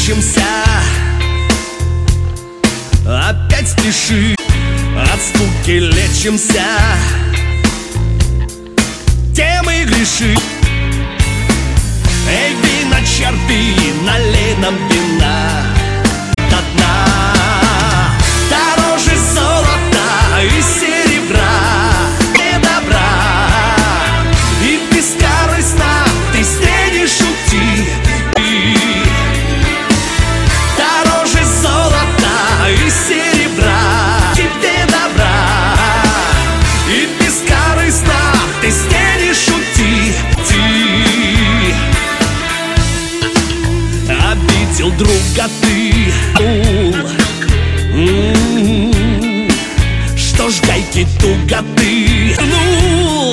лечимся, опять спеши, от скуки лечимся, тем и греши. Эй, вина черпи, налей нам вина до дна. Дороже золота и серебра не добра, и бескорыстно ты станешь уйти. Дороже золота и серебра тебе добра, и бескорыстно ты станешь уйти. Обидел друга ты, что ж гайки туго ты гнул.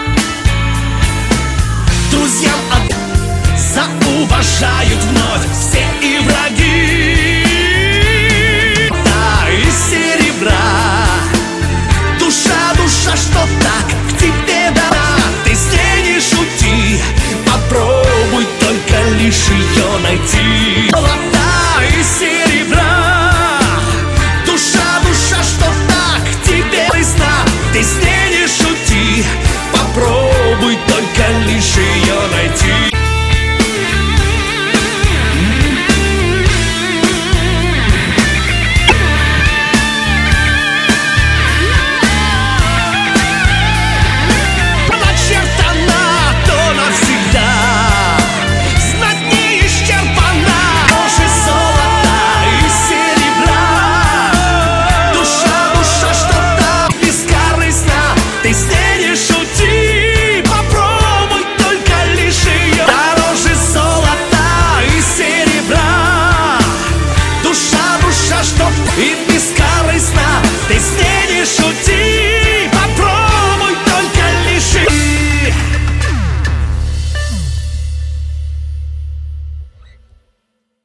Друзьям зауважают вновь.